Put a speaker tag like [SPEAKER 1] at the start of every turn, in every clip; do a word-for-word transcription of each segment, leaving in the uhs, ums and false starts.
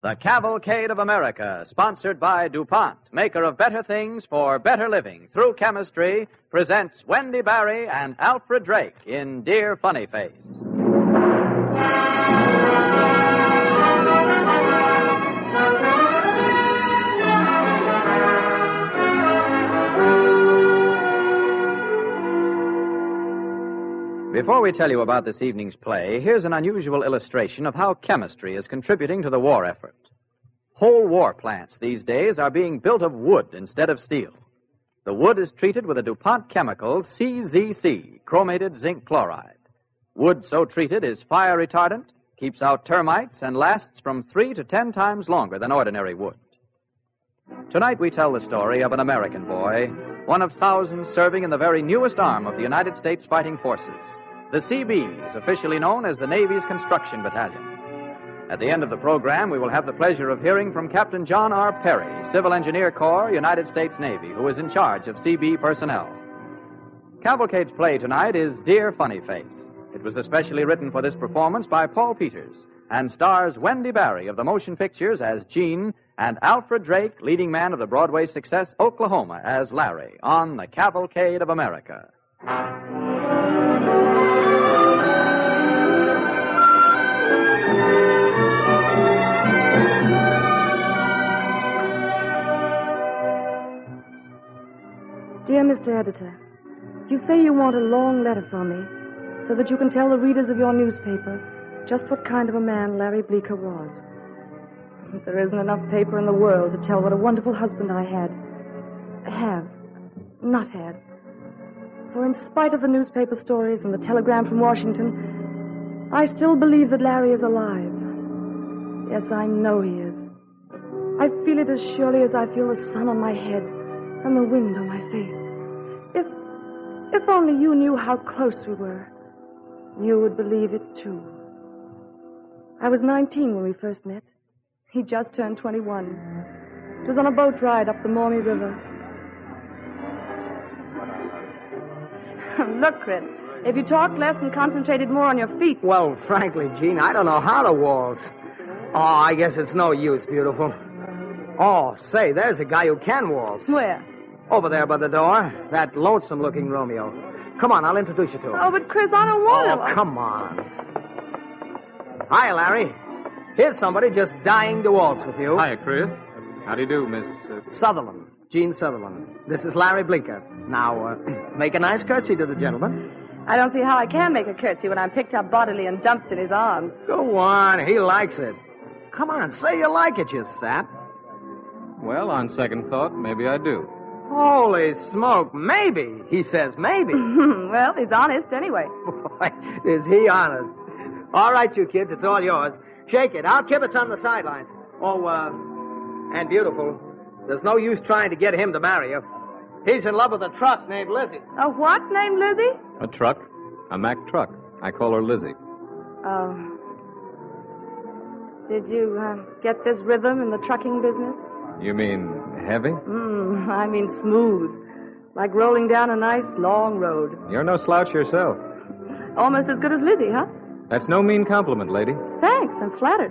[SPEAKER 1] The Cavalcade of America, sponsored by DuPont, maker of better things for better living through chemistry, presents Wendy Barry and Alfred Drake in Dear Funny Face. Before we tell you about this evening's play, here's an unusual illustration of how chemistry is contributing to the war effort. Whole war plants these days are being built of wood instead of steel. The wood is treated with a DuPont chemical C Z C, chromated zinc chloride. Wood so treated is fire retardant, keeps out termites, and lasts from three to ten times longer than ordinary wood. Tonight we tell the story of an American boy, one of thousands serving in the very newest arm of the United States Fighting Forces, the Seabees, officially known as the Navy's Construction Battalion. At the end of the program, we will have the pleasure of hearing from Captain John R. Perry, Civil Engineer Corps, United States Navy, who is in charge of C B personnel. Cavalcade's play tonight is Dear Funny Face. It was especially written for this performance by Paul Peters and stars Wendy Barry of the motion pictures as Jean and Alfred Drake, leading man of the Broadway success Oklahoma, as Larry on The Cavalcade of America.
[SPEAKER 2] Dear Mister Editor, you say you want a long letter from me so that you can tell the readers of your newspaper just what kind of a man Larry Bleeker was. There isn't enough paper in the world to tell what a wonderful husband I had. Have. Not had. For in spite of the newspaper stories and the telegram from Washington, I still believe that Larry is alive. Yes, I know he is. I feel it as surely as I feel the sun on my head and the wind on my face. If, if only you knew how close we were, you would believe it too. I was nineteen when we first met. He just turned twenty-one. It was on a boat ride up the Maumee River. Look, Chris, if you talked less and concentrated more on your feet...
[SPEAKER 3] Well, frankly, Jean, I don't know how to waltz. Oh, I guess it's no use, beautiful. Oh, say, there's a guy who can waltz.
[SPEAKER 2] Where?
[SPEAKER 3] Over there by the door. That lonesome-looking Romeo. Come on, I'll introduce you to him.
[SPEAKER 2] Oh, but Chris, I don't want
[SPEAKER 3] Oh,
[SPEAKER 2] to.
[SPEAKER 3] come on. Hi, Larry. Here's somebody just dying to waltz with you.
[SPEAKER 4] Hi, Chris. How do you do, Miss... Uh...
[SPEAKER 3] Sutherland. Gene Sutherland. This is Larry Bleeker. Now, uh, make a nice curtsy to the gentleman.
[SPEAKER 2] I don't see how I can make a curtsy when I'm picked up bodily and dumped in his arms.
[SPEAKER 3] Go on. He likes it. Come on, say you like it, you sap.
[SPEAKER 4] Well, on second thought, maybe I do.
[SPEAKER 3] Holy smoke. Maybe. He says maybe.
[SPEAKER 2] Well, he's honest anyway.
[SPEAKER 3] Boy, is he honest. All right, you kids, it's all yours. Shake it. I'll kibitz on the sidelines. Oh, uh, and beautiful. There's no use trying to get him to marry you. He's in love with a truck named Lizzie.
[SPEAKER 2] A what named Lizzie?
[SPEAKER 4] A truck? A Mack truck. I call her Lizzie.
[SPEAKER 2] Oh. Did you uh, get this rhythm in the trucking business?
[SPEAKER 4] You mean heavy?
[SPEAKER 2] Mm, I mean smooth. Like rolling down a nice, long road.
[SPEAKER 4] You're no slouch yourself.
[SPEAKER 2] Almost as good as Lizzie, huh?
[SPEAKER 4] That's no mean compliment, lady.
[SPEAKER 2] Thanks, I'm flattered.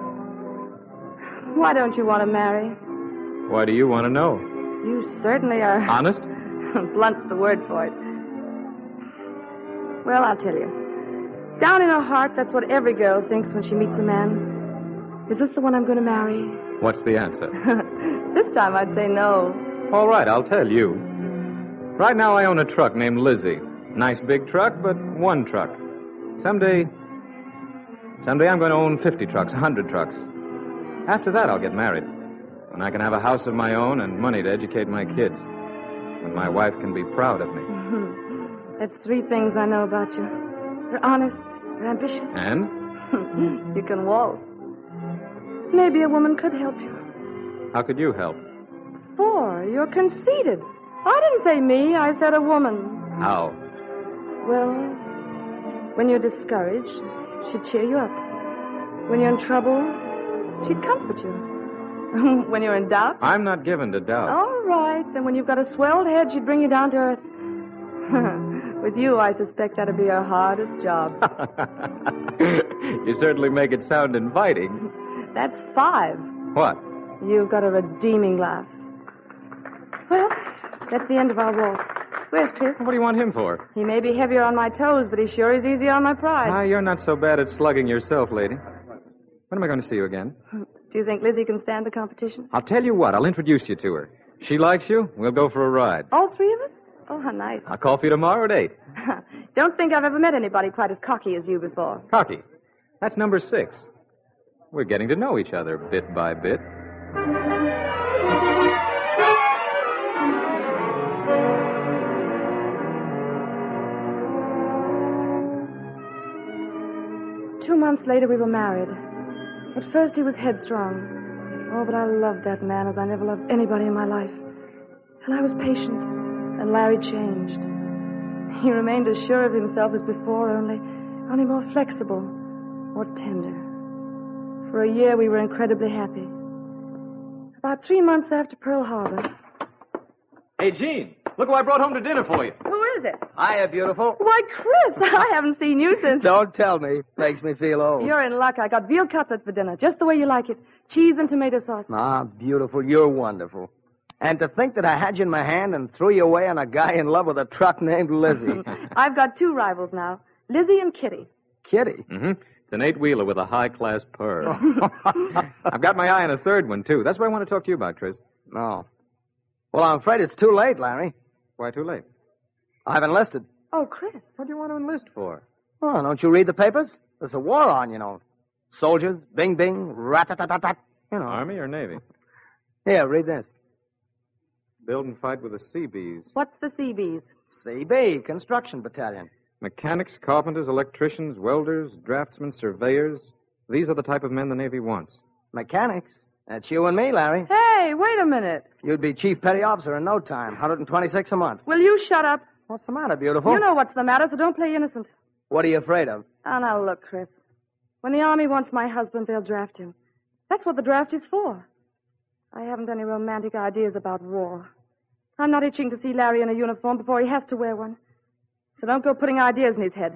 [SPEAKER 2] Why don't you want to marry?
[SPEAKER 4] Why do you want to know?
[SPEAKER 2] You certainly are...
[SPEAKER 4] Honest?
[SPEAKER 2] Blunt's the word for it. Well, I'll tell you. Down in her heart, that's what every girl thinks when she meets a man. Is this the one I'm going to marry?
[SPEAKER 4] What's the answer?
[SPEAKER 2] This time I'd say no.
[SPEAKER 4] All right, I'll tell you. Right now I own a truck named Lizzie. Nice big truck, but one truck. Someday... Someday I'm going to own fifty trucks, one hundred trucks. After that, I'll get married. When I can have a house of my own and money to educate my kids. When my wife can be proud of me.
[SPEAKER 2] That's three things I know about you. You're honest, you're ambitious.
[SPEAKER 4] And?
[SPEAKER 2] You can waltz. Maybe a woman could help you.
[SPEAKER 4] How could you help?
[SPEAKER 2] For you're conceited. I didn't say me, I said a woman.
[SPEAKER 4] How?
[SPEAKER 2] Well, when you're discouraged, she'd cheer you up. When you're in trouble, she'd comfort you. When you're in doubt?
[SPEAKER 4] I'm not given to doubt.
[SPEAKER 2] All right. Then when you've got a swelled head, she'd bring you down to earth. With you, I suspect that'd be her hardest job.
[SPEAKER 4] You certainly make it sound inviting.
[SPEAKER 2] That's five.
[SPEAKER 4] What?
[SPEAKER 2] You've got a redeeming laugh. Well, that's the end of our waltz. Where's Chris?
[SPEAKER 4] What do you want him for?
[SPEAKER 2] He may be heavier on my toes, but he sure is easy on my pride.
[SPEAKER 4] Ah, you're not so bad at slugging yourself, lady. When am I going to see you again?
[SPEAKER 2] Do you think Lizzie can stand the competition?
[SPEAKER 4] I'll tell you what. I'll introduce you to her. She likes you. We'll go for a ride.
[SPEAKER 2] All three of us? Oh, how nice.
[SPEAKER 4] I'll call for you tomorrow at eight.
[SPEAKER 2] Don't think I've ever met anybody quite as cocky as you before.
[SPEAKER 4] Cocky. That's number six. We're getting to know each other bit by bit.
[SPEAKER 2] Two months later, we were married. At first, he was headstrong. Oh, but I loved that man as I never loved anybody in my life. And I was patient, and Larry changed. He remained as sure of himself as before, only, only more flexible, more tender. For a year, we were incredibly happy. About three months after Pearl Harbor.
[SPEAKER 4] Hey, Gene, look who I brought home to dinner for you.
[SPEAKER 2] Who is it?
[SPEAKER 3] Hiya, beautiful.
[SPEAKER 2] Why, Chris, I haven't seen you since...
[SPEAKER 3] Don't tell me. Makes me feel old.
[SPEAKER 2] You're in luck. I got veal cutlets for dinner, just the way you like it. Cheese and tomato sauce.
[SPEAKER 3] Ah, beautiful. You're wonderful. And to think that I had you in my hand and threw you away on a guy in love with a truck named Lizzie.
[SPEAKER 2] I've got two rivals now, Lizzie and Kitty.
[SPEAKER 3] Kitty?
[SPEAKER 4] Mm-hmm. It's an eight-wheeler with a high-class purr. I've got my eye on a third one, too. That's what I want to talk to you about, Chris.
[SPEAKER 3] No. Well, I'm afraid it's too late, Larry.
[SPEAKER 4] Why too late?
[SPEAKER 3] I've enlisted.
[SPEAKER 2] Oh, Chris.
[SPEAKER 4] What do you want to enlist for?
[SPEAKER 3] Oh, don't you read the papers? There's a war on, you know. Soldiers, bing, bing, rat-a-tat-tat-tat. You know.
[SPEAKER 4] Army or Navy?
[SPEAKER 3] Here, read this.
[SPEAKER 4] Build and fight with the Seabees.
[SPEAKER 2] What's the C Bs?
[SPEAKER 3] C B, Construction Battalion.
[SPEAKER 4] Mechanics, carpenters, electricians, welders, draftsmen, surveyors. These are the type of men the Navy wants.
[SPEAKER 3] Mechanics? That's you and me, Larry.
[SPEAKER 2] Hey, wait a minute.
[SPEAKER 3] You'd be chief petty officer in no time. one hundred twenty-six a month.
[SPEAKER 2] Will you shut up?
[SPEAKER 3] What's the matter, beautiful?
[SPEAKER 2] You know what's the matter, so don't play innocent.
[SPEAKER 3] What are you afraid of?
[SPEAKER 2] Oh, now look, Chris. When the Army wants my husband, they'll draft him. That's what the draft is for. I haven't any romantic ideas about war. I'm not itching to see Larry in a uniform before he has to wear one. So don't go putting ideas in his head.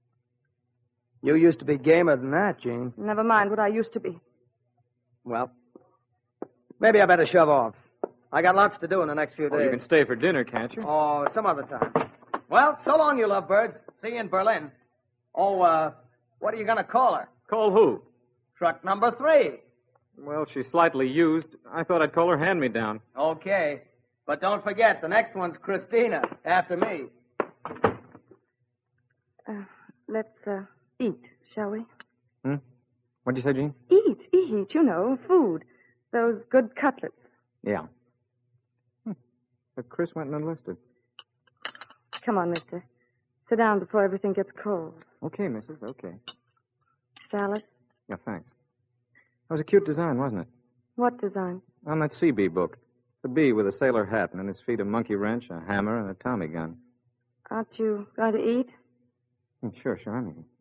[SPEAKER 3] You used to be gamer than that, Gene.
[SPEAKER 2] Never mind what I used to be.
[SPEAKER 3] Well, maybe I better shove off. I got lots to do in the next few days.
[SPEAKER 4] Oh, you can stay for dinner, can't you?
[SPEAKER 3] Oh, some other time. Well, so long, you lovebirds. See you in Berlin. Oh, uh, what are you going to call her?
[SPEAKER 4] Call who?
[SPEAKER 3] Truck number three.
[SPEAKER 4] Well, she's slightly used. I thought I'd call her hand-me-down.
[SPEAKER 3] Okay. But don't forget, the next one's Christina, after me.
[SPEAKER 2] Uh, let's, uh, eat, shall we?
[SPEAKER 4] Hmm? What'd you say, Gene?
[SPEAKER 2] Eat, eat, you know, food. Those good cutlets.
[SPEAKER 4] Yeah. Hmm. But Chris went and enlisted.
[SPEAKER 2] Come on, mister. Sit down before everything gets cold.
[SPEAKER 4] Okay, missus, okay.
[SPEAKER 2] Salad?
[SPEAKER 4] Yeah, thanks. That was a cute design, wasn't it?
[SPEAKER 2] What design?
[SPEAKER 4] On that C B book. The bee with a sailor hat, and on his feet a monkey wrench, a hammer, and a Tommy gun.
[SPEAKER 2] Aren't you going to eat?
[SPEAKER 4] Hmm, Sure, sure, I'm eating.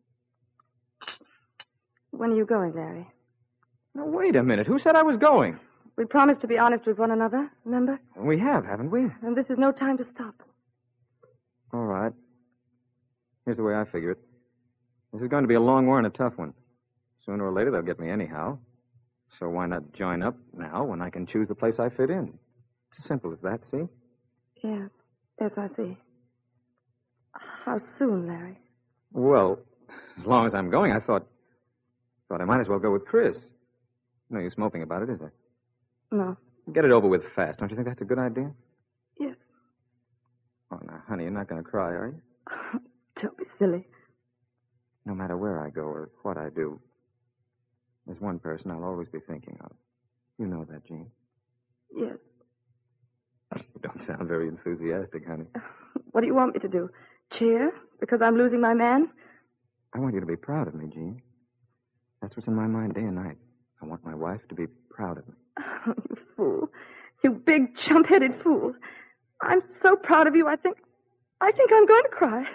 [SPEAKER 2] When are you going, Larry?
[SPEAKER 4] Now, wait a minute. Who said I was going?
[SPEAKER 2] We promised to be honest with one another, remember?
[SPEAKER 4] We have, haven't we?
[SPEAKER 2] And this is no time to stop.
[SPEAKER 4] All right. Here's the way I figure it. This is going to be a long war and a tough one. Sooner or later, they'll get me anyhow. So why not join up now when I can choose the place I fit in? It's as simple as that, see?
[SPEAKER 2] Yeah, yes, I see. How soon, Larry?
[SPEAKER 4] Well, as long as I'm going, I thought... thought I might as well go with Chris. No use moping about it, is there?
[SPEAKER 2] No.
[SPEAKER 4] Get it over with fast. Don't you think that's a good idea?
[SPEAKER 2] Yes.
[SPEAKER 4] Oh, now, honey, you're not going to cry, are you?
[SPEAKER 2] Don't be silly.
[SPEAKER 4] No matter where I go or what I do, there's one person I'll always be thinking of. You know that, Gene.
[SPEAKER 2] Yes.
[SPEAKER 4] You don't sound very enthusiastic, honey.
[SPEAKER 2] What do you want me to do? Cheer? Because I'm losing my man?
[SPEAKER 4] I want you to be proud of me, Gene. That's what's in my mind day and night. I want my wife to be proud of me.
[SPEAKER 2] Oh, you fool. You big, chump-headed fool. I'm so proud of you, I think... I think I'm going to cry.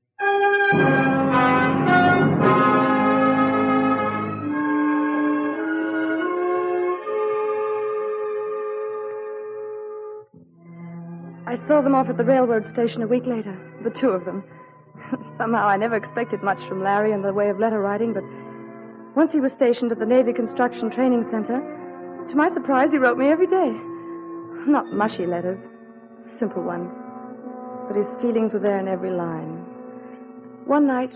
[SPEAKER 2] I saw them off at the railroad station a week later, the two of them. Somehow I never expected much from Larry in the way of letter writing, but Once he was stationed at the Navy Construction Training Center. To my surprise, he wrote me every day. Not mushy letters, simple ones. But his feelings were there in every line. One night...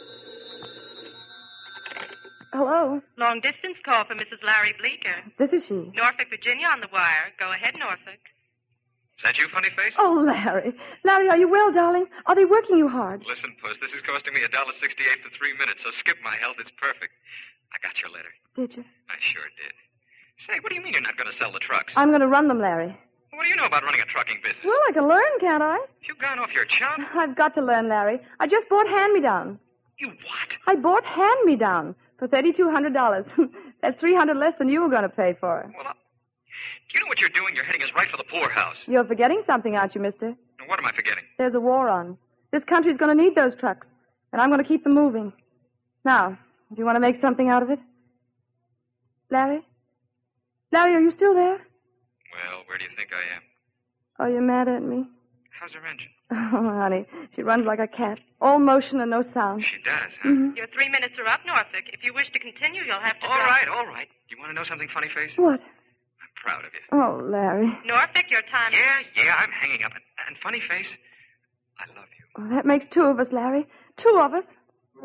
[SPEAKER 2] Hello?
[SPEAKER 5] Long distance call for Missus Larry Bleeker.
[SPEAKER 2] This is she.
[SPEAKER 5] Norfolk, Virginia on the wire. Go ahead, Norfolk.
[SPEAKER 6] Is that you, Funny Face?
[SPEAKER 2] Oh, Larry. Larry, are you well, darling? Are they working you hard?
[SPEAKER 6] Listen, Puss, this is costing me a dollar sixty-eight for three minutes, so skip my health. It's perfect. I got your letter.
[SPEAKER 2] Did you?
[SPEAKER 6] I sure did. Say, what do you mean you're not going to sell the trucks?
[SPEAKER 2] I'm going to run them, Larry.
[SPEAKER 6] What do you know about running a trucking business?
[SPEAKER 2] Well, I can learn, can't I?
[SPEAKER 6] You've gone off your chump.
[SPEAKER 2] I've got to learn, Larry. I just bought hand-me-down.
[SPEAKER 6] You what?
[SPEAKER 2] I bought hand-me-down for thirty-two hundred dollars. That's three hundred dollars less than you were going to pay for it.
[SPEAKER 6] Well, uh, do you know what you're doing? You're heading us right for the poorhouse.
[SPEAKER 2] You're forgetting something, aren't you, mister?
[SPEAKER 6] Now, what am I forgetting?
[SPEAKER 2] There's a war on. This country's going to need those trucks, and I'm going to keep them moving. Now, do you want to make something out of it? Larry? Larry, are you still there?
[SPEAKER 6] Well, where do you think I am?
[SPEAKER 2] Oh, you're mad at me?
[SPEAKER 6] How's her engine?
[SPEAKER 2] Oh, honey, she runs like a cat. All motion and no sound.
[SPEAKER 6] She does, huh?
[SPEAKER 2] Mm-hmm.
[SPEAKER 5] Your three minutes are up, Norfolk. If you wish to continue, you'll have to
[SPEAKER 6] All
[SPEAKER 5] drop...
[SPEAKER 6] right, all right. You want to know something, Funny Face?
[SPEAKER 2] What?
[SPEAKER 6] I'm proud of you.
[SPEAKER 2] Oh, Larry.
[SPEAKER 5] Norfolk, your time...
[SPEAKER 6] Yeah, yeah, I'm hanging up. And, and Funny Face, I love you.
[SPEAKER 2] Oh, that makes two of us, Larry. Two of us.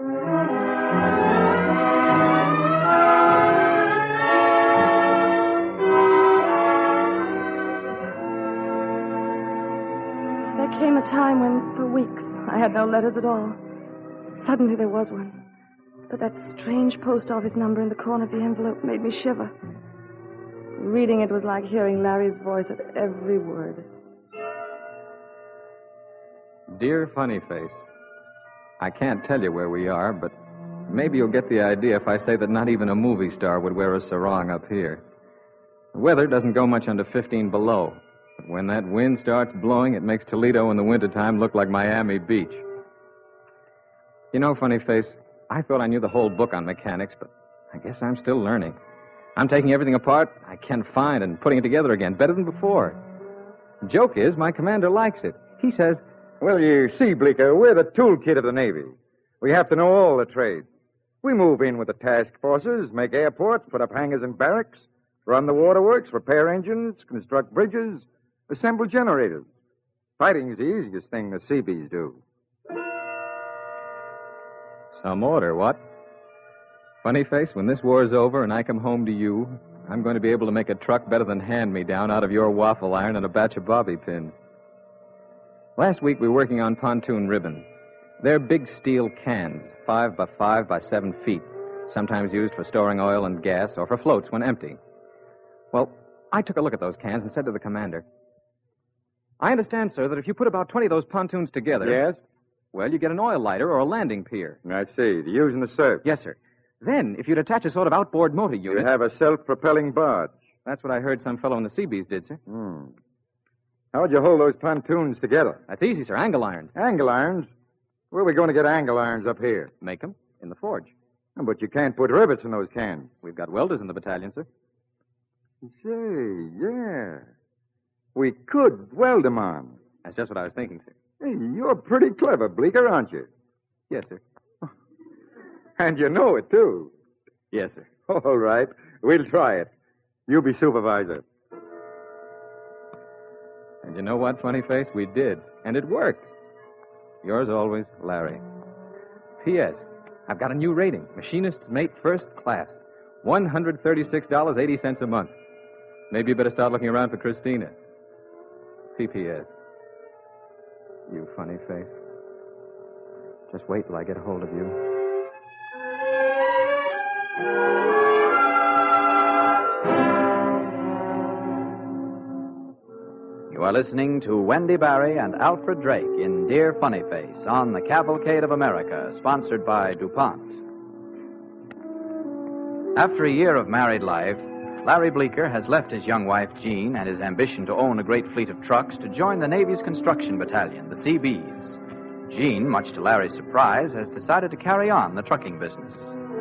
[SPEAKER 2] There came a time when, for weeks, I had no letters at all. Suddenly there was one. But that strange post office number in the corner of the envelope made me shiver. Reading it was like hearing Larry's voice at every word.
[SPEAKER 4] Dear Funny Face, I can't tell you where we are, but maybe you'll get the idea if I say that not even a movie star would wear a sarong up here. The weather doesn't go much under fifteen below, but when that wind starts blowing, it makes Toledo in the wintertime look like Miami Beach. You know, Funny Face, I thought I knew the whole book on mechanics, but I guess I'm still learning. I'm taking everything apart I can find and putting it together again, better than before. The joke is, my commander likes it. He says,
[SPEAKER 7] well, you see, Bleeker, we're the toolkit of the Navy. We have to know all the trades. We move in with the task forces, make airports, put up hangars and barracks, run the waterworks, repair engines, construct bridges, assemble generators. Fighting's the easiest thing the Seabees do.
[SPEAKER 4] Some order, what? Funny Face, when this war's over and I come home to you, I'm going to be able to make a truck better than hand-me-down out of your waffle iron and a batch of bobby pins. Last week we were working on pontoon ribbons. They're big steel cans, five by five by seven feet, sometimes used for storing oil and gas or for floats when empty. Well, I took a look at those cans and said to the commander, I understand, sir, that if you put about twenty of those pontoons together...
[SPEAKER 7] Yes?
[SPEAKER 4] Well, you get an oil lighter or a landing pier.
[SPEAKER 7] I see. To use in the surf.
[SPEAKER 4] Yes, sir. Then, if you'd attach a sort of outboard motor unit...
[SPEAKER 7] You have a self-propelling barge.
[SPEAKER 4] That's what I heard some fellow in the Seabees did, sir.
[SPEAKER 7] Hmm. How'd you hold those pontoons together?
[SPEAKER 4] That's easy, sir. Angle irons.
[SPEAKER 7] Angle irons? Where are we going to get angle irons up here?
[SPEAKER 4] Make them in the forge.
[SPEAKER 7] Oh, but you can't put rivets in those cans.
[SPEAKER 4] We've got welders in the battalion, sir.
[SPEAKER 7] Say, yeah. We could weld them on.
[SPEAKER 4] That's just what I was thinking, sir.
[SPEAKER 7] Hey, you're pretty clever, Bleeker, aren't you?
[SPEAKER 4] Yes, sir.
[SPEAKER 7] And you know it, too.
[SPEAKER 4] Yes, sir.
[SPEAKER 7] All right. We'll try it. You be supervisor.
[SPEAKER 4] And you know what, Funny Face? We did. And it worked. Yours always, Larry. P S. I've got a new rating. Machinist's mate first class. one hundred thirty-six dollars and eighty cents a month. Maybe you better start looking around for Christina. P P S. You Funny Face. Just wait till I get a hold of you.
[SPEAKER 1] You are listening to Wendy Barry and Alfred Drake in Dear Funny Face on the Cavalcade of America, sponsored by DuPont. After a year of married life, Larry Bleeker has left his young wife, Jean, and his ambition to own a great fleet of trucks to join the Navy's construction battalion, the Seabees. Jean, much to Larry's surprise, has decided to carry on the trucking business.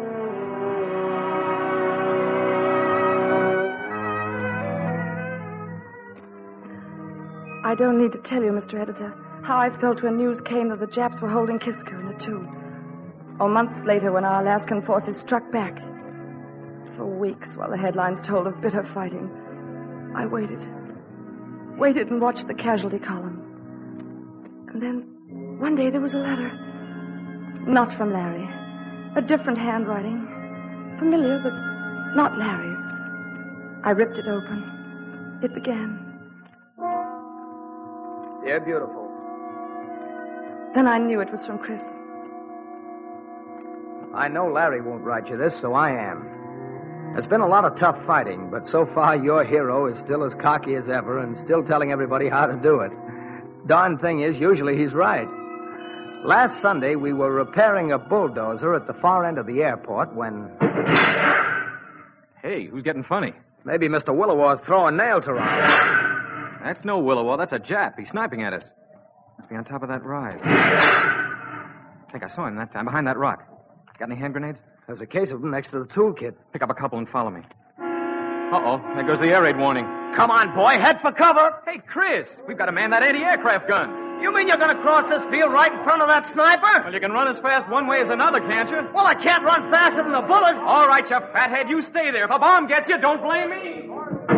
[SPEAKER 2] I don't need to tell you, Mister Editor, how I felt when news came that the Japs were holding Kiska in a tube. Or months later when our Alaskan forces struck back, For weeks, while the headlines told of bitter fighting, I waited. Waited and watched the casualty columns. And then, one day there was a letter. Not from Larry. A different handwriting. Familiar, but not Larry's. I ripped it open. It began.
[SPEAKER 3] Dear Beautiful.
[SPEAKER 2] Then I knew it was from Chris.
[SPEAKER 3] I know Larry won't write you this, so I am. There's been a lot of tough fighting, but so far your hero is still as cocky as ever and still telling everybody how to do it. Darn thing is, usually he's right. Last Sunday, we were repairing a bulldozer at the far end of the airport when...
[SPEAKER 4] Hey, who's getting funny?
[SPEAKER 3] Maybe Mister Willowaw's throwing nails around.
[SPEAKER 4] That's no Willowaw. That's a Jap. He's sniping at us. Must be on top of that rise. I think I saw him that time, behind that rock. Got any hand grenades?
[SPEAKER 3] There's a case of them next to the toolkit.
[SPEAKER 4] Pick up a couple and follow me. Uh-oh, there goes the air raid warning.
[SPEAKER 3] Come on, boy, head for cover.
[SPEAKER 4] Hey, Chris, we've got to man that anti-aircraft gun.
[SPEAKER 3] You mean you're going to cross this field right in front of that sniper?
[SPEAKER 4] Well, you can run as fast one way as another, can't you?
[SPEAKER 3] Well, I can't run faster than a bullet.
[SPEAKER 4] All right, you fathead, you stay there. If a bomb gets you, don't blame me.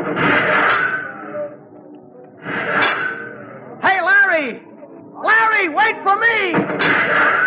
[SPEAKER 3] Hey, Larry! Larry, wait for me!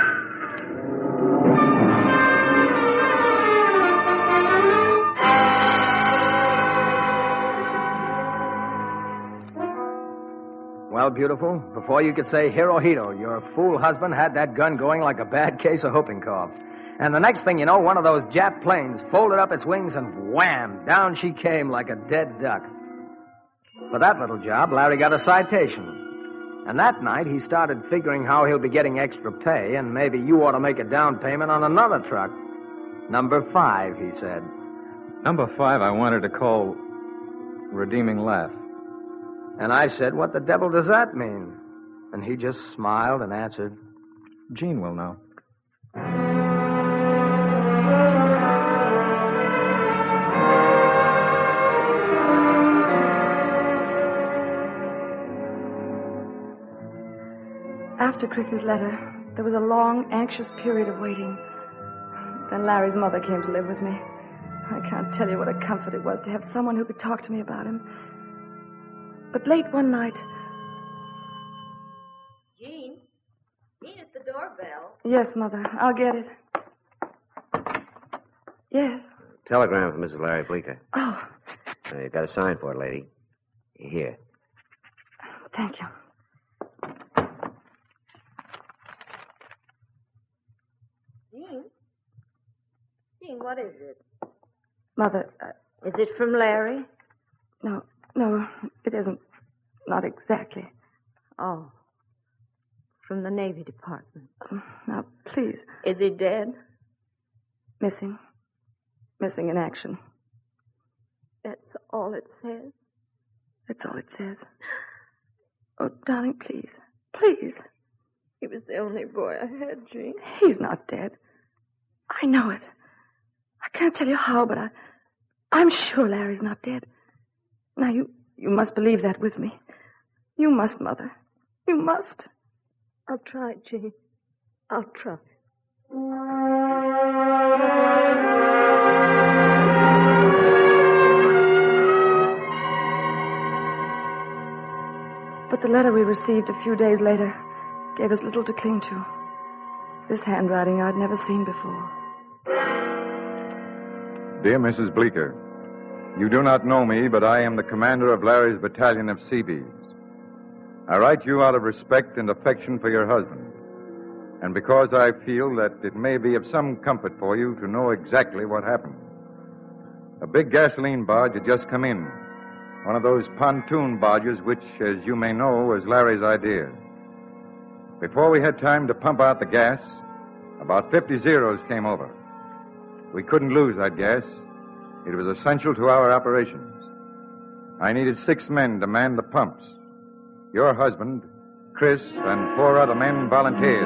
[SPEAKER 3] Well, beautiful, before you could say Hirohito, your fool husband had that gun going like a bad case of whooping cough. And the next thing you know, one of those Jap planes folded up its wings and wham, down she came like a dead duck. For that little job, Larry got a citation. And that night, he started figuring how he'll be getting extra pay, and maybe you ought to make a down payment on another truck. Number five, he said.
[SPEAKER 4] Number five, I wanted to call Redeeming Laugh.
[SPEAKER 3] And I said, what the devil does that mean? And he just smiled and answered,
[SPEAKER 4] Gene will know.
[SPEAKER 2] After Chris's letter, there was a long, anxious period of waiting. Then Larry's mother came to live with me. I can't tell you what a comfort it was to have someone who could talk to me about him. But late one night...
[SPEAKER 8] Jean? Jean, it's the doorbell.
[SPEAKER 2] Yes, Mother. I'll get it. Yes?
[SPEAKER 9] Telegram from Missus Larry Bleeker.
[SPEAKER 2] Oh.
[SPEAKER 9] Uh, you've got a sign for it, lady. Here.
[SPEAKER 2] Thank you.
[SPEAKER 8] Jean? Jean, what is it?
[SPEAKER 2] Mother... Uh,
[SPEAKER 8] is it from Larry?
[SPEAKER 2] No. No, it isn't. Not exactly.
[SPEAKER 8] Oh. It's from the Navy Department.
[SPEAKER 2] Now, please.
[SPEAKER 8] Is he dead?
[SPEAKER 2] Missing. Missing in action.
[SPEAKER 8] That's all it says?
[SPEAKER 2] That's all it says. Oh, darling, please. Please.
[SPEAKER 8] He was the only boy I had, Jean.
[SPEAKER 2] He's not dead. I know it. I can't tell you how, but I, I'm sure Larry's not dead. Now, you, you must believe that with me. You must, Mother. You must.
[SPEAKER 8] I'll try, Jean. I'll try.
[SPEAKER 2] But the letter we received a few days later gave us little to cling to. This handwriting I'd never seen before.
[SPEAKER 7] Dear Missus Bleeker, you do not know me, but I am the commander of Larry's battalion of Seabees. I write you out of respect and affection for your husband, and because I feel that it may be of some comfort for you to know exactly what happened. A big gasoline barge had just come in, one of those pontoon barges which, as you may know, was Larry's idea. Before we had time to pump out the gas, about fifty Zeros came over. We couldn't lose that gas. It was essential to our operations. I needed six men to man the pumps. Your husband, Chris, and four other men volunteered.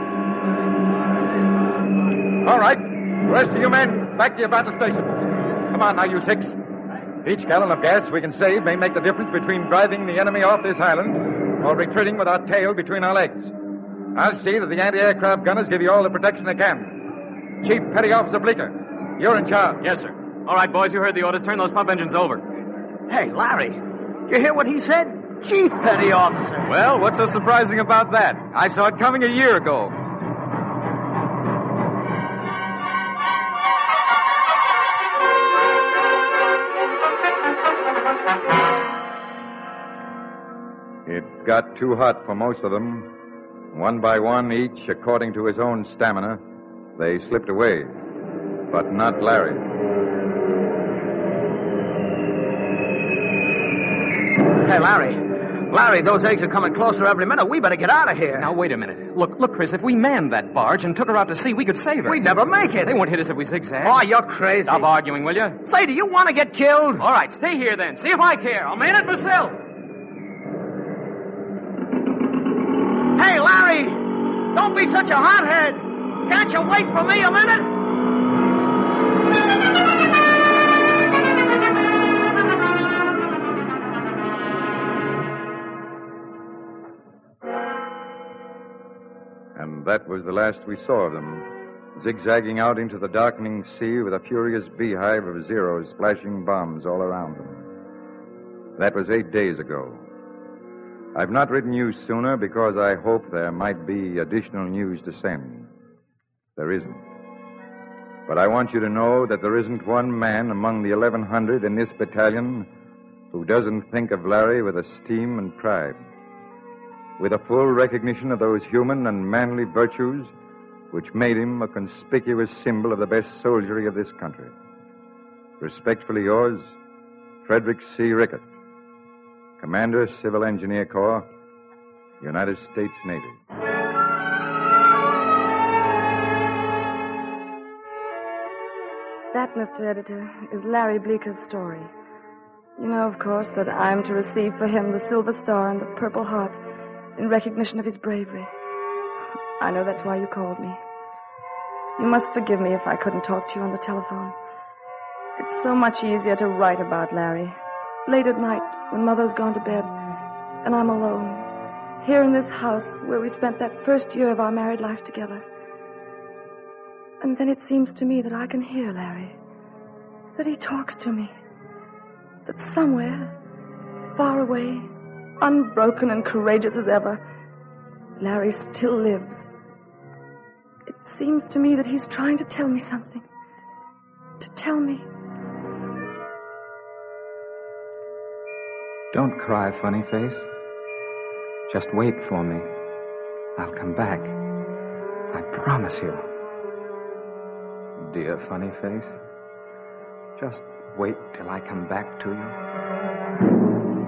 [SPEAKER 7] All right. The rest of you men, back to your battle stations. Come on now, you six. Each gallon of gas we can save may make the difference between driving the enemy off this island or retreating with our tail between our legs. I'll see that the anti-aircraft gunners give you all the protection they can. Chief Petty Officer Bleeker, you're in charge.
[SPEAKER 4] Yes, sir. All right, boys, you heard the orders. Turn those pump engines over.
[SPEAKER 3] Hey, Larry, you hear what he said? Chief Petty Officer.
[SPEAKER 4] Well, what's so surprising about that? I saw it coming a year ago.
[SPEAKER 7] It got too hot for most of them. One by one, each according to his own stamina, they slipped away. But not Larry.
[SPEAKER 3] Hey, Larry. Larry, those eggs are coming closer every minute. We better get out of here.
[SPEAKER 4] Now, wait a minute. Look, look, Chris, if we manned that barge and took her out to sea, we could save her.
[SPEAKER 3] We'd never make it.
[SPEAKER 4] They won't hit us if we zigzag.
[SPEAKER 3] Oh, you're crazy.
[SPEAKER 4] Stop arguing, will you?
[SPEAKER 3] Say, do you want to get killed?
[SPEAKER 4] All right, stay here then. See if I care. I'll man it myself.
[SPEAKER 3] Hey, Larry! Don't be such a hothead! Can't you wait for me a minute?
[SPEAKER 7] And that was the last we saw of them, zigzagging out into the darkening sea with a furious beehive of Zeros splashing bombs all around them. That was eight days ago. I've not written you sooner because I hoped there might be additional news to send. There isn't. But I want you to know that there isn't one man among the eleven hundred in this battalion who doesn't think of Larry with esteem and pride, with a full recognition of those human and manly virtues which made him a conspicuous symbol of the best soldiery of this country. Respectfully yours, Frederick C. Rickett, Commander, Civil Engineer Corps, United States Navy.
[SPEAKER 2] That, Mister Editor, is Larry Bleeker's story. You know, of course, that I'm to receive for him the Silver Star and the Purple Heart in recognition of his bravery. I know that's why you called me. You must forgive me if I couldn't talk to you on the telephone. It's so much easier to write about Larry. Late at night, when Mother's gone to bed, and I'm alone, here in this house where we spent that first year of our married life together. And then it seems to me that I can hear Larry, that he talks to me, that somewhere, far away, unbroken and courageous as ever, Larry still lives. It seems to me that he's trying to tell me something, to tell me.
[SPEAKER 4] Don't cry, funny face. Just wait for me. I'll come back. I promise you. Dear funny face, just wait till I come back to you.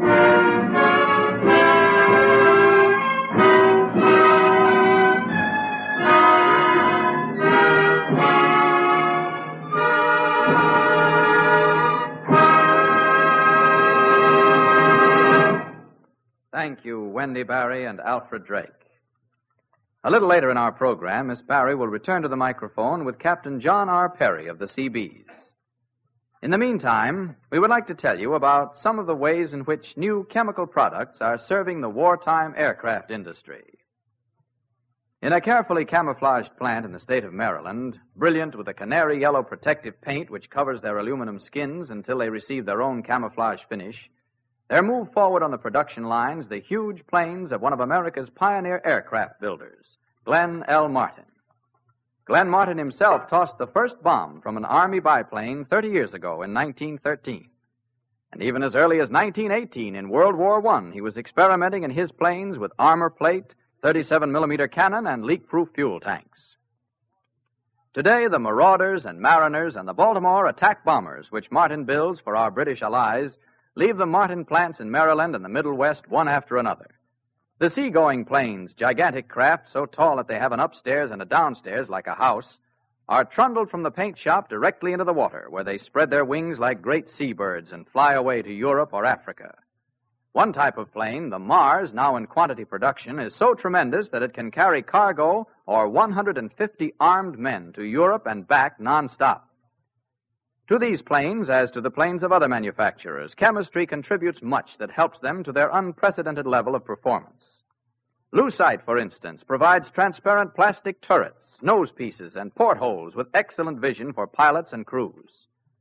[SPEAKER 1] Thank you, Wendy Barry and Alfred Drake. A little later in our program, Miss Barry will return to the microphone with Captain John R. Perry of the Seabees. In the meantime, we would like to tell you about some of the ways in which new chemical products are serving the wartime aircraft industry. In a carefully camouflaged plant in the state of Maryland, brilliant with a canary yellow protective paint which covers their aluminum skins until they receive their own camouflage finish, there moved forward on the production lines the huge planes of one of America's pioneer aircraft builders, Glenn L. Martin. Glenn Martin himself tossed the first bomb from an Army biplane thirty years ago in nineteen thirteen. And even as early as nineteen eighteen, in World War One, he was experimenting in his planes with armor plate, thirty-seven millimeter cannon, and leak-proof fuel tanks. Today, the Marauders and Mariners and the Baltimore attack bombers, which Martin builds for our British allies, leave the Martin plants in Maryland and the Middle West one after another. The seagoing planes, gigantic craft so tall that they have an upstairs and a downstairs like a house, are trundled from the paint shop directly into the water, where they spread their wings like great seabirds and fly away to Europe or Africa. One type of plane, the Mars, now in quantity production, is so tremendous that it can carry cargo or one hundred fifty armed men to Europe and back nonstop. To these planes, as to the planes of other manufacturers, chemistry contributes much that helps them to their unprecedented level of performance. Lucite, for instance, provides transparent plastic turrets, nose pieces, and portholes with excellent vision for pilots and crews.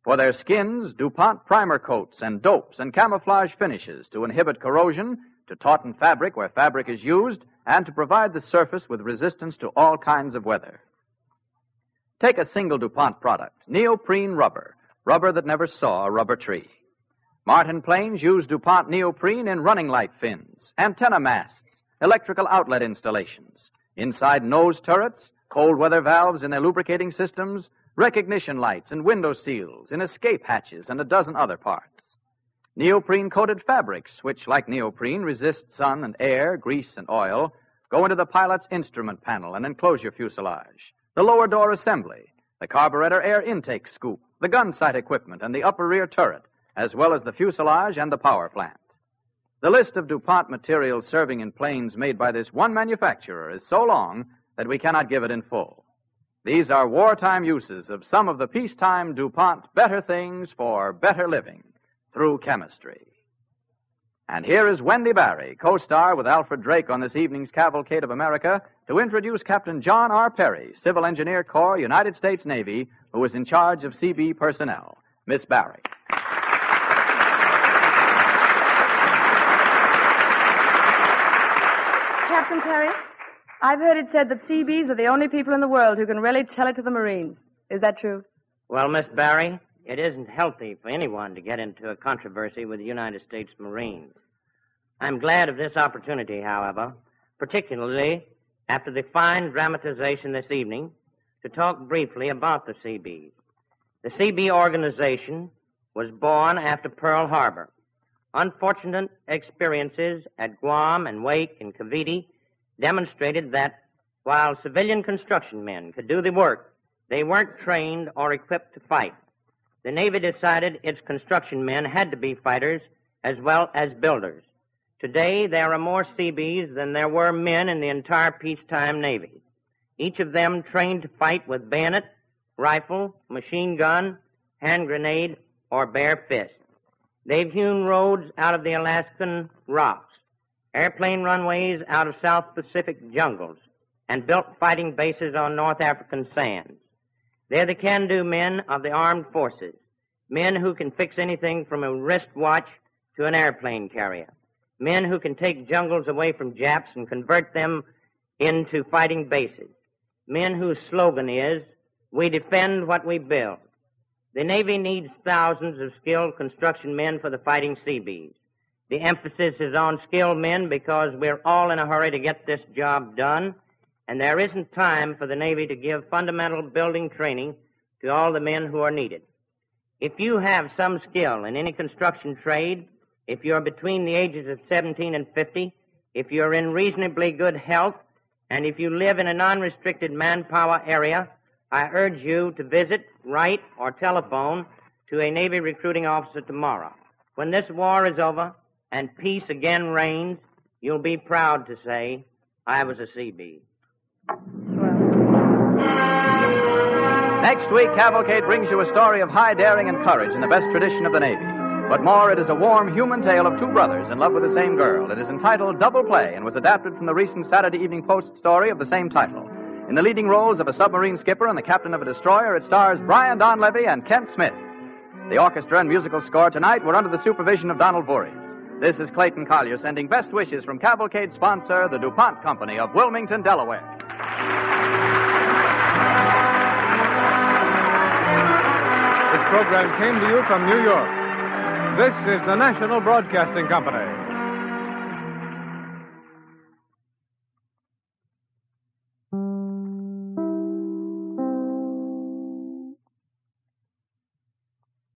[SPEAKER 1] For their skins, DuPont primer coats and dopes and camouflage finishes to inhibit corrosion, to tauten fabric where fabric is used, and to provide the surface with resistance to all kinds of weather. Take a single DuPont product, neoprene rubber, rubber that never saw a rubber tree. Martin planes use DuPont neoprene in running light fins, antenna masts, electrical outlet installations, inside nose turrets, cold weather valves in their lubricating systems, recognition lights and window seals, in escape hatches, and a dozen other parts. Neoprene-coated fabrics, which, like neoprene, resist sun and air, grease and oil, go into the pilot's instrument panel and enclose your fuselage, the lower door assembly, the carburetor air intake scoop, the gun sight equipment, and the upper rear turret, as well as the fuselage and the power plant. The list of DuPont materials serving in planes made by this one manufacturer is so long that we cannot give it in full. These are wartime uses of some of the peacetime DuPont better things for better living through chemistry. And here is Wendy Barry, co-star with Alfred Drake on this evening's Cavalcade of America, to introduce Captain John R. Perry, Civil Engineer Corps, United States Navy, who is in charge of C B personnel. Miss Barry.
[SPEAKER 2] Captain Perry, I've heard it said that C Bs are the only people in the world who can really tell it to the Marines. Is that true?
[SPEAKER 10] Well, Miss Barry, it isn't healthy for anyone to get into a controversy with the United States Marines. I'm glad of this opportunity, however, particularly after the fine dramatization this evening, to talk briefly about the C Bs. The C B organization was born after Pearl Harbor. Unfortunate experiences at Guam and Wake and Cavite demonstrated that while civilian construction men could do the work, they weren't trained or equipped to fight. The Navy decided its construction men had to be fighters as well as builders. Today, there are more C Bs than there were men in the entire peacetime Navy, each of them trained to fight with bayonet, rifle, machine gun, hand grenade, or bare fist. They've hewn roads out of the Alaskan rocks, airplane runways out of South Pacific jungles, and built fighting bases on North African sands. They're the can-do men of the armed forces, men who can fix anything from a wristwatch to an airplane carrier, men who can take jungles away from Japs and convert them into fighting bases, men whose slogan is, "We defend what we build." The Navy needs thousands of skilled construction men for the fighting C Bs. The emphasis is on skilled men because we're all in a hurry to get this job done, and there isn't time for the Navy to give fundamental building training to all the men who are needed. If you have some skill in any construction trade, if you're between the ages of seventeen and fifty, if you're in reasonably good health, and if you live in a non-restricted manpower area, I urge you to visit, write, or telephone to a Navy recruiting officer tomorrow. When this war is over and peace again reigns, you'll be proud to say, I was a C B.
[SPEAKER 1] Next week, Cavalcade brings you a story of high daring and courage in the best tradition of the Navy. But more, it is a warm human tale of two brothers in love with the same girl. It is entitled Double Play and was adapted from the recent Saturday Evening Post story of the same title. In the leading roles of a submarine skipper and the captain of a destroyer, it stars Brian Donlevy and Kent Smith. The orchestra and musical score tonight were under the supervision of Donald Voorhees. This is Clayton Collier sending best wishes from Cavalcade sponsor, the DuPont Company of Wilmington, Delaware.
[SPEAKER 11] This program came to you from New York. This is the National Broadcasting Company.